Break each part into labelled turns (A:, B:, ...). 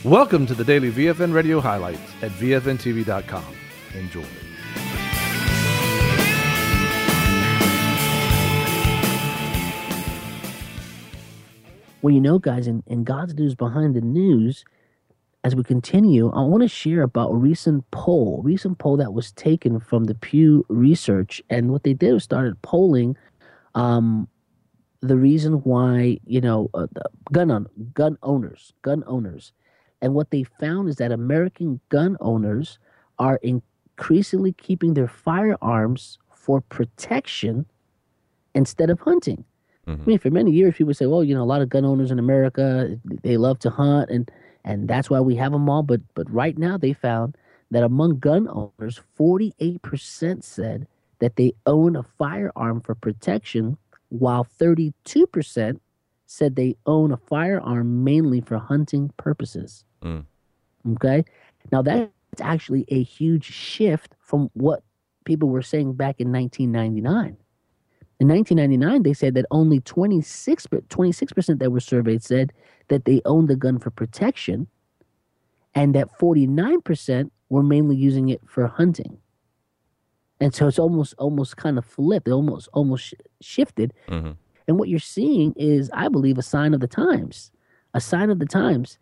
A: Welcome to the daily VFN radio highlights at VFNTV.com. Enjoy.
B: Well, you know, guys, in God's News Behind the News, as we continue, I want to share about a recent poll that was taken from the Pew Research. And what they did was started polling the reason why, gun owners. And what they found is that American gun owners are increasingly keeping their firearms for protection instead of hunting. I mean, for many years, people say, well, a lot of gun owners in America, they love to hunt, and that's why we have them all. But right now, they found that among gun owners, 48% said that they own a firearm for protection, while 32% said they own a firearm mainly for hunting purposes. Okay? Now, that's actually a huge shift from what people were saying back in 1999. In 1999, they said that only 26% that were surveyed said that they owned the gun for protection, and that 49% were mainly using it for hunting. And so it's almost kind of flipped. It almost shifted. And what you're seeing is, I believe, a sign of the times. A sign of the times.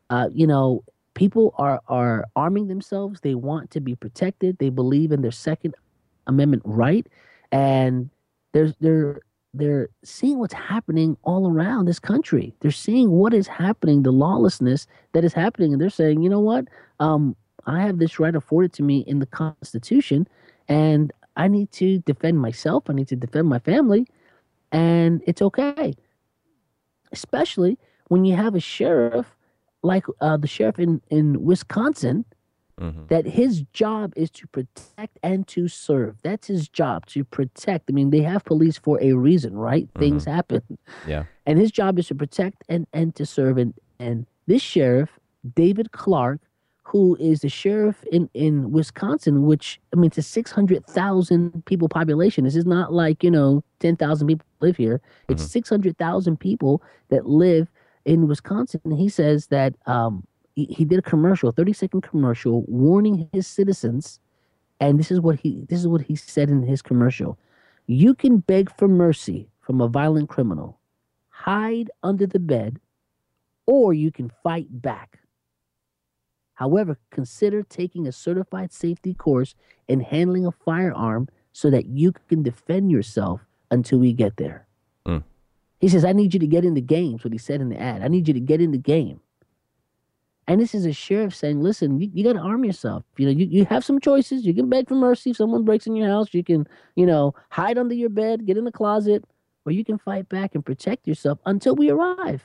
B: People are arming themselves. They want to be protected. They believe in their Second Amendment right, and they're seeing what's happening all around this country. They're seeing what is happening, the lawlessness that is happening, and they're saying, you know what? I have this right afforded to me in the Constitution, and I need to defend myself. I need to defend my family, and it's okay. Especially when you have a sheriff like the sheriff in Wisconsin, that his job is to protect and to serve. That's his job, to protect. I mean, they have police for a reason, right? Things happen.
C: Yeah.
B: And his job is to protect and to serve. And this sheriff, David Clark, who is the sheriff in Wisconsin, which, I mean, it's a 600,000 people population. This is not like, 10,000 people live here. It's 600,000 people that live in Wisconsin. And he says that he did a commercial, a 30-second commercial, warning his citizens, and this is what he said in his commercial: "You can beg for mercy from a violent criminal, hide under the bed, or you can fight back. However, consider taking a certified safety course in handling a firearm so that you can defend yourself until we get there." He says, "I need you to get in the game," is what he said in the ad. "I need you to get in the game." And this is a sheriff saying, listen, you got to arm yourself. You have some choices. You can beg for mercy if someone breaks in your house. You can, hide under your bed, get in the closet, or you can fight back and protect yourself until we arrive.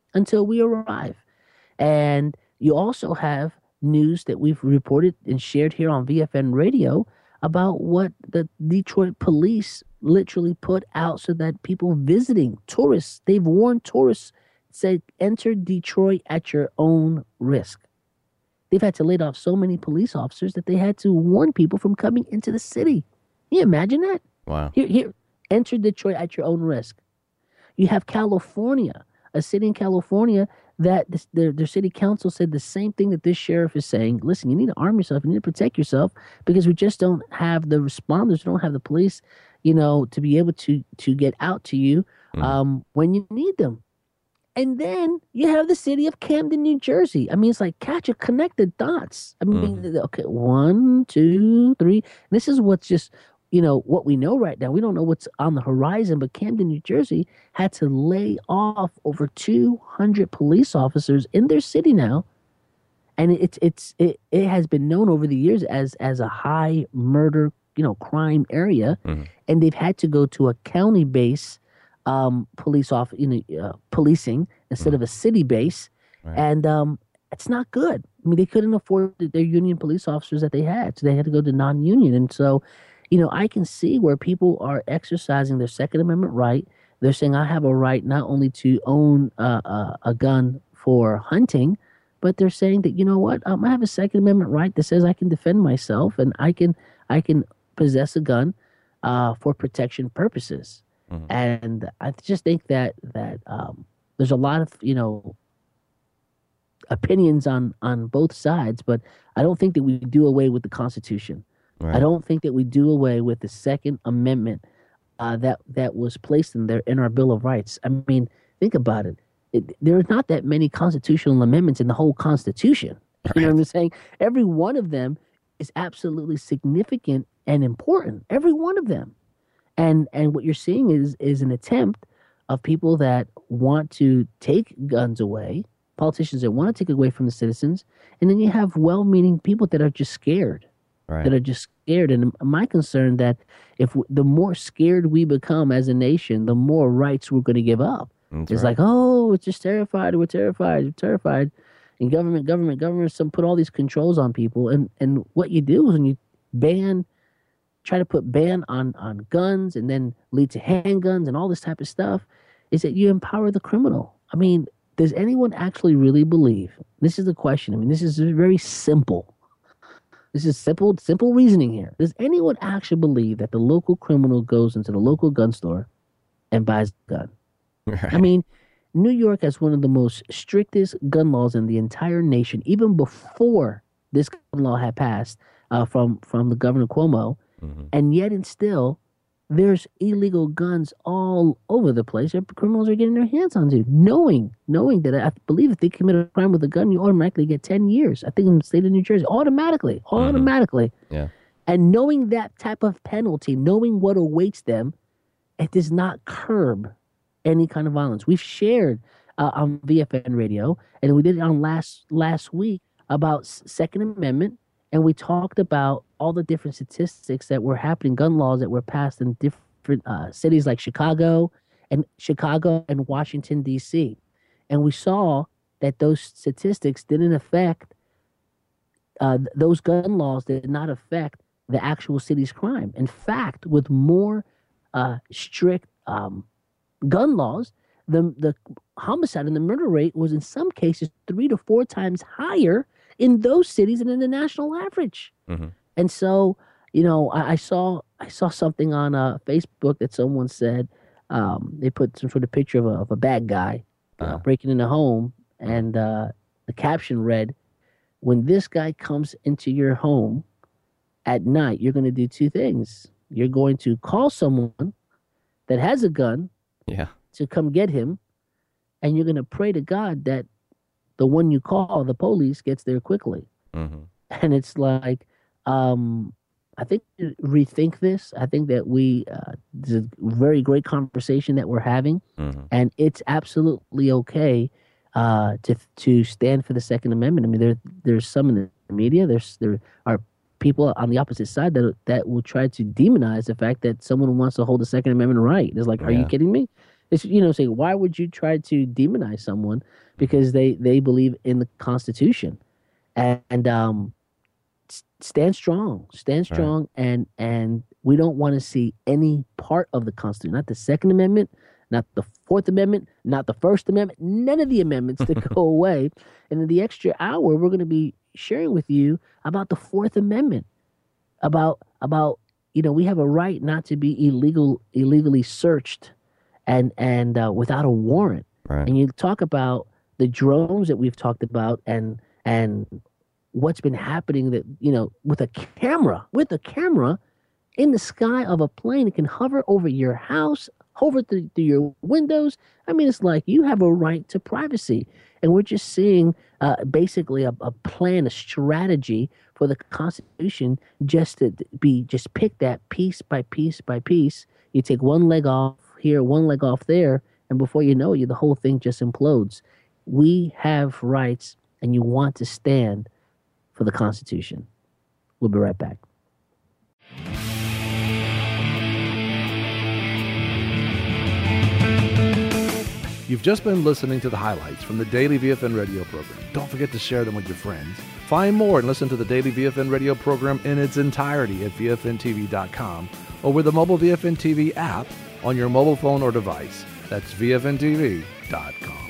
B: And you also have news that we've reported and shared here on VFN Radio about what the Detroit police literally put out so that people visiting, tourists, they've warned tourists, said, enter Detroit at your own risk. They've had to lay off so many police officers that they had to warn people from coming into the city. Can you imagine that?
C: Wow.
B: Here, enter Detroit at your own risk. You have California, a city in California that their city council said the same thing that this sheriff is saying. Listen, you need to arm yourself. You need to protect yourself because we just don't have the responders. We don't have the police, to be able to get out to you when you need them. And then you have the city of Camden, New Jersey. I mean, it's like connect the dots. I mean, okay, 1, 2, 3. This is what's just, what we know right now. We don't know what's on the horizon, but Camden, New Jersey had to lay off over 200 police officers in their city now. And it has been known over the years as a high murder, crime area. And they've had to go to a county base policing instead of a city base. Right. And it's not good. I mean, they couldn't afford their union police officers that they had, so they had to go to non-union. And so, I can see where people are exercising their Second Amendment right. They're saying, I have a right not only to own a gun for hunting, but they're saying that, I have a Second Amendment right that says I can defend myself and I can possess a gun for protection purposes. And I just think that there's a lot of, opinions on both sides, but I don't think that we do away with the Constitution.
C: Right.
B: I don't think that we do away with the Second Amendment that was placed in there in our Bill of Rights. I mean, think about it. There are not that many constitutional amendments in the whole Constitution. You know what I'm saying? Every one of them is absolutely significant and important. Every one of them. And what you're seeing is an attempt of people that want to take guns away, politicians that want to take it away from the citizens, and then you have well-meaning people that are just scared.
C: Right.
B: That are just scared. And my concern that the more scared we become as a nation, the more rights we're going to give up.
C: That's
B: It's
C: right.
B: like, oh, it's just terrified. We're terrified. We're terrified. And government, some put all these controls on people. And what you do is when you try to put ban on guns and then lead to handguns and all this type of stuff, is that you empower the criminal. I mean, does anyone actually really believe? This is the question. I mean, this is very simple. This is simple reasoning here. Does anyone actually believe that the local criminal goes into the local gun store and buys a gun?
C: Right.
B: I mean, New York has one of the most strictest gun laws in the entire nation, even before this gun law had passed from the Governor Cuomo.
C: Mhm.
B: And yet and still, there's illegal guns all over the place that criminals are getting their hands onto, knowing that I believe if they commit a crime with a gun, you automatically get 10 years. I think in the state of New Jersey, automatically.
C: Yeah.
B: And knowing that type of penalty, knowing what awaits them, it does not curb any kind of violence. We've shared on VFN Radio, and we did it on last week about Second Amendment, and we talked about all the different statistics that were happening, gun laws that were passed in different cities like Chicago and Washington, D.C. And we saw that those statistics didn't affect, those gun laws did not affect the actual city's crime. In fact, with more strict gun laws, the homicide and the murder rate was in some cases 3 to 4 times higher in those cities than in the national average.
C: Mm-hmm.
B: And so, I saw something on Facebook that someone said they put some sort of picture of a bad guy breaking in a home, and the caption read, "When this guy comes into your home at night, you're going to do 2 things. You're going to call someone that has a gun
C: Yeah.
B: to come get him, and you're going to pray to God that the one you call, the police, gets there quickly."
C: Mm-hmm.
B: And it's like, I think rethink this. I think that this is a very great conversation that we're having,
C: Mm-hmm.
B: and it's absolutely okay to stand for the Second Amendment. I mean, there's some in the media. There are people on the opposite side that will try to demonize the fact that someone wants to hold the Second Amendment right. It's like, are you
C: Yeah.
B: kidding me? It's, say, why would you try to demonize someone because they believe in the Constitution? And stand strong, and we don't want to see any part of the Constitution, not the Second Amendment, not the Fourth Amendment, not the First Amendment, none of the amendments to go away. And in the extra hour, we're going to be sharing with you about the Fourth Amendment, about we have a right not to be illegally searched and without a warrant.
C: Right.
B: And you talk about the drones that we've talked about and what's been happening that, with a camera in the sky of a plane, it can hover over your house, hover through your windows. I mean, it's like you have a right to privacy. And we're just seeing basically a plan, a strategy for the Constitution just to pick that piece by piece by piece. You take one leg off here, one leg off there, and before you know it, the whole thing just implodes. We have rights, and you want to stand for the Constitution. We'll be right back.
A: You've just been listening to the highlights from the Daily VFN radio program. Don't forget to share them with your friends. Find more and listen to the Daily VFN radio program in its entirety at VFNTV.com or with the mobile VFN TV app on your mobile phone or device. That's VFNTV.com.